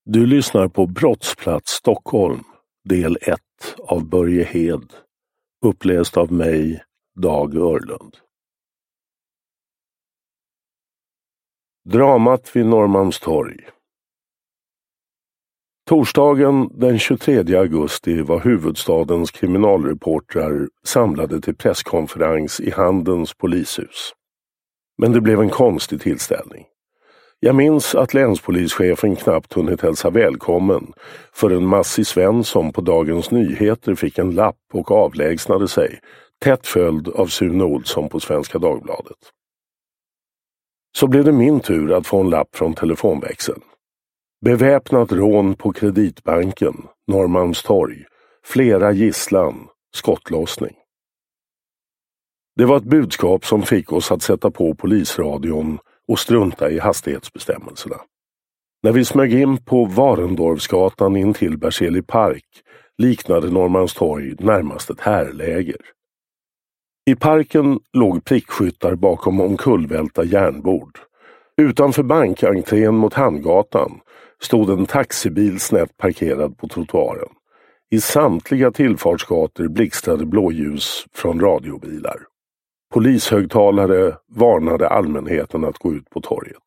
Du lyssnar på Brottsplats Stockholm, del 1 av Börje Hed, uppläst av mig, Dag Örlund. Dramat vid Norrmalmstorg. Torsdagen den 23 augusti var huvudstadens kriminalreportrar samlade till presskonferens i Handens polishus. Men det blev en konstig tillställning. Jag minns att länspolischefen knappt hunnit hälsa välkommen förrän Massi Svensson på Dagens Nyheter fick en lapp och avlägsnade sig, tätt följd av Sune Olsson på Svenska Dagbladet. Så blev det min tur att få en lapp från telefonväxeln. Beväpnat rån på Kreditbanken, Norrmalmstorg, flera gisslan, skottlossning. Det var ett budskap som fick oss att sätta på polisradion och strunta i hastighetsbestämmelserna. När vi smög in på Varendorfsgatan in till Berzelii park liknade Norrmalmstorg närmast ett härläger. I parken låg prickskyttar bakom omkullvälta järnbord. Utanför bankentrén mot Hamngatan stod en taxibil snett parkerad på trottoaren. I samtliga tillfartsgator blixtrade blåljus från radiobilar. Polishögtalare varnade allmänheten att gå ut på torget.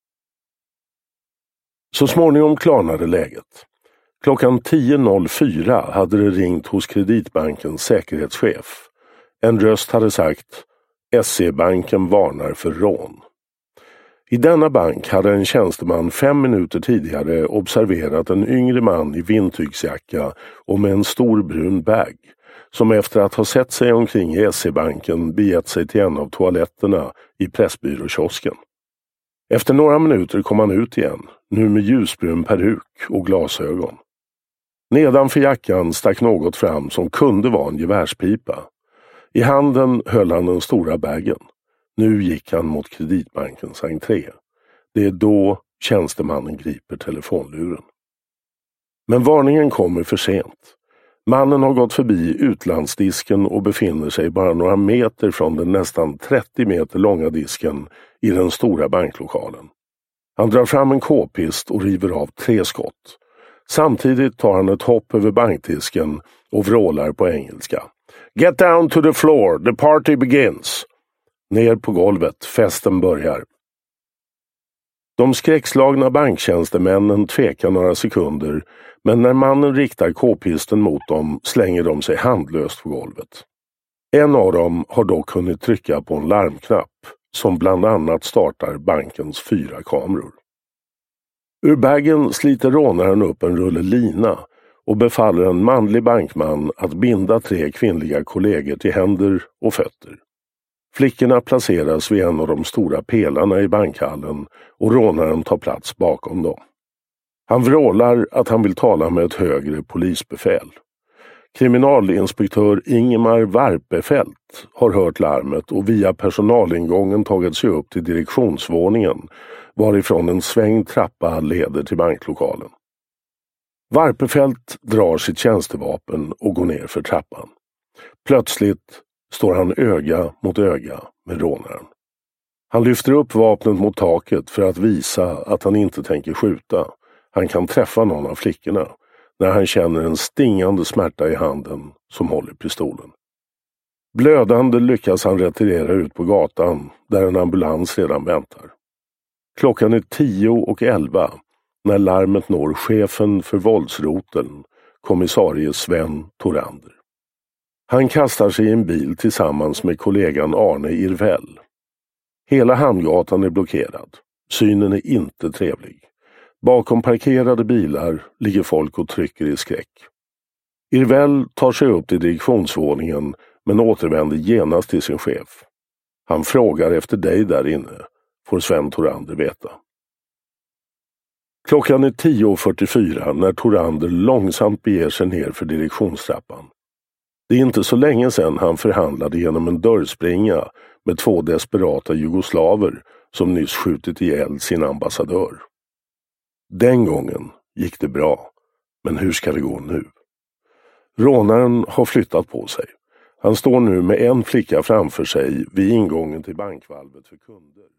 Så småningom klarnade läget. Klockan 10.04 hade det ringt hos Kreditbankens säkerhetschef. En röst hade sagt: SE-banken varnar för rån. I denna bank hade en tjänsteman 5 minuter tidigare observerat en yngre man i vindtygsjacka och med en stor brun bag, som efter att ha sett sig omkring i SE-banken begett sig till en av toaletterna i Pressbyråkiosken. Efter några minuter kom han ut igen, nu med ljusbrun peruk och glasögon. Nedanför jackan stack något fram som kunde vara en gevärspipa. I handen höll han den stora bagen. Nu gick han mot Kreditbankens entré. Det är då tjänstemannen griper telefonluren. Men varningen kommer för sent. Mannen har gått förbi utlandsdisken och befinner sig bara några meter från den nästan 30 meter långa disken i den stora banklokalen. Han drar fram en k-pist och river av 3 skott. Samtidigt tar han ett hopp över bankdisken och vrålar på engelska: "Get down to the floor, the party begins!" Ner på golvet, festen börjar. De skräckslagna banktjänstemännen tvekar några sekunder, men när mannen riktar k-pisten mot dem slänger de sig handlöst på golvet. En av dem har dock hunnit trycka på en larmknapp som bland annat startar bankens 4 kameror. Ur bagen sliter rånaren upp en rulle lina och befaller en manlig bankman att binda 3 kvinnliga kollegor till händer och fötter. Flickorna placeras vid en av de stora pelarna i bankhallen och rånaren tar plats bakom dem. Han vrålar att han vill tala med ett högre polisbefäl. Kriminalinspektör Ingemar Varpefelt har hört larmet och via personalingången tagit sig upp till direktionsvåningen, varifrån en svängd trappa leder till banklokalen. Varpefelt drar sitt tjänstevapen och går ner för trappan. Plötsligt står han öga mot öga med rånaren. Han lyfter upp vapnet mot taket för att visa att han inte tänker skjuta. Han kan träffa någon av flickorna när han känner en stingande smärta i handen som håller pistolen. Blödande lyckas han retirera ut på gatan där en ambulans redan väntar. Klockan är 10:11 när larmet når chefen för våldsroteln, kommissarie Sven Torander. Han kastar sig i en bil tillsammans med kollegan Arne Irvell. Hela Hamngatan är blockerad. Synen är inte trevlig. Bakom parkerade bilar ligger folk och trycker i skräck. Irvell tar sig upp till direktionsvåningen men återvänder genast till sin chef. Han frågar efter dig där inne, får Sven Torander veta. Klockan är 10:44 när Torander långsamt beger sig ner för direktionstrappan. Det är inte så länge sedan han förhandlade genom en dörrspringa med 2 desperata jugoslaver som nyss skjutit ihjäl sin ambassadör. Den gången gick det bra, men hur ska det gå nu? Rånaren har flyttat på sig. Han står nu med en flicka framför sig vid ingången till bankvalvet för kunder.